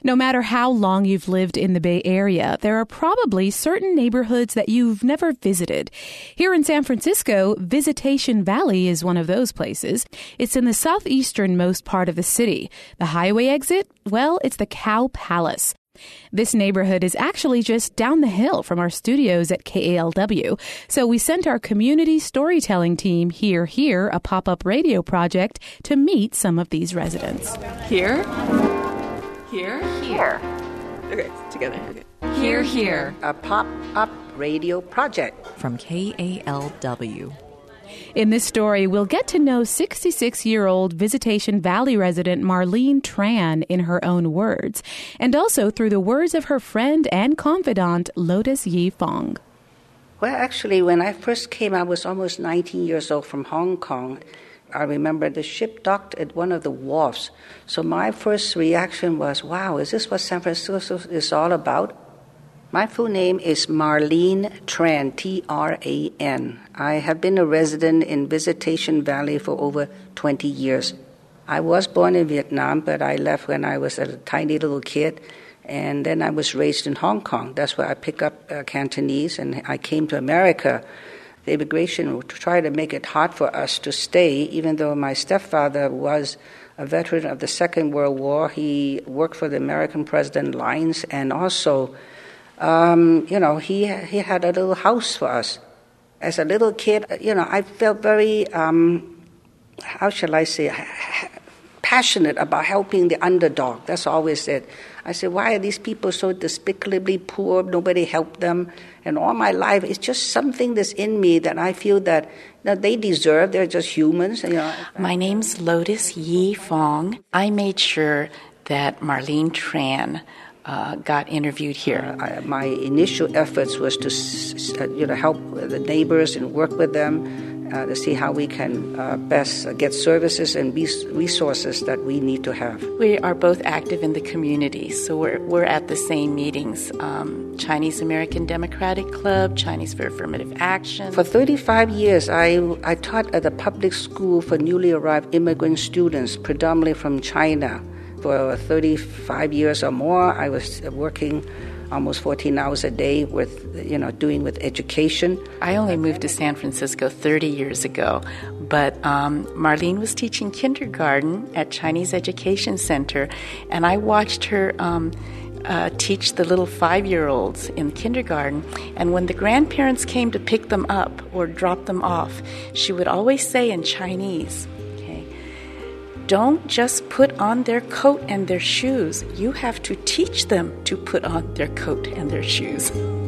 No matter how long you've lived in the Bay Area, there are probably certain neighborhoods that you've never visited. Here in San Francisco, Visitation Valley is one of those places. It's in the southeasternmost part of the city. The highway exit? Well, it's the Cow Palace. This neighborhood is actually just down the hill from our studios at KALW, so we sent our community storytelling team Here, a pop-up radio project, to meet some of these residents. Here. Okay, together. Okay. Here. A pop-up radio project from KALW. In this story, we'll get to know 66-year-old Visitation Valley resident Marlene Tran in her own words, and also through the words of her friend and confidant, Lotus Yi Fong. Well, actually, when I first came, I was almost 19 years old from Hong Kong. I remember the ship docked at one of the wharfs. So my first reaction was, wow, is this what San Francisco is all about? My full name is Marlene Tran, Tran. I have been a resident in Visitation Valley for over 20 years. I was born in Vietnam, but I left when I was a tiny little kid, and then I was raised in Hong Kong. That's where I picked up Cantonese, and I came to America. The immigration tried to make it hard for us to stay, even though my stepfather was a veteran of the Second World War. He worked for the American President Lines, and also, he had a little house for us. As a little kid, I felt very, passionate about helping the underdog. That's always it. I said, why are these people so despicably poor? Nobody helped them. And all my life, it's just something that's in me that I feel that they deserve. They're just humans. My name's Lotus Yi Fong. I made sure that Marlene Tran got interviewed here. My initial efforts was to help the neighbors and work with them to see how we can best get services and resources that we need to have. We are both active in the community, so we're at the same meetings. Chinese American Democratic Club, Chinese for Affirmative Action. For 35 years, I taught at a public school for newly arrived immigrant students, predominantly from China. For 35 years or more, I was working almost 14 hours a day with education. I only moved to San Francisco 30 years ago, but Marlene was teaching kindergarten at Chinese Education Center, and I watched her teach the little 5-year-olds in kindergarten, and when the grandparents came to pick them up or drop them off, she would always say in Chinese, don't just put on their coat and their shoes. You have to teach them to put on their coat and their shoes.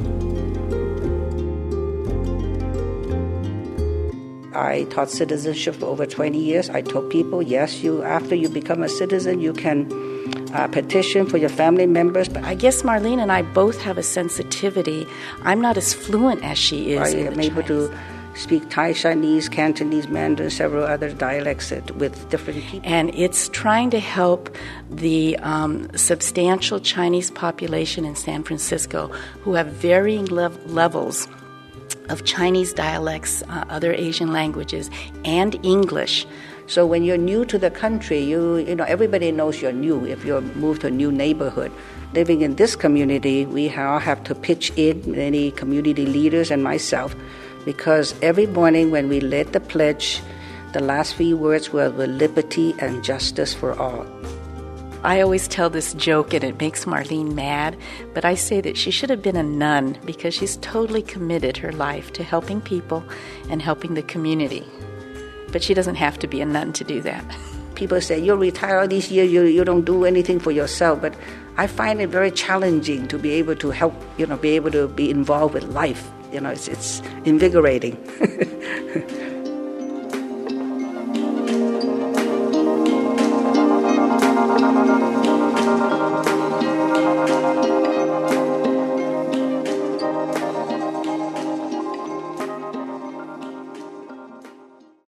I taught citizenship for over 20 years. I told people, yes, after you become a citizen, you can petition for your family members. But I guess Marlene and I both have a sensitivity. I'm not as fluent as she is. I am able to speak Thai, Chinese, Cantonese, Mandarin, several other dialects with different people. And it's trying to help the substantial Chinese population in San Francisco who have varying levels of Chinese dialects, other Asian languages, and English. So when you're new to the country, you know everybody knows you're new if you move to a new neighborhood. Living in this community, we all have to pitch in, many community leaders and myself, because every morning when we led the pledge, the last few words were liberty and justice for all. I always tell this joke, and it makes Marlene mad, but I say that she should have been a nun because she's totally committed her life to helping people and helping the community. But she doesn't have to be a nun to do that. People say, you'll retire all these years, you don't do anything for yourself, but I find it very challenging to be able to help, be able to be involved with life. It's invigorating.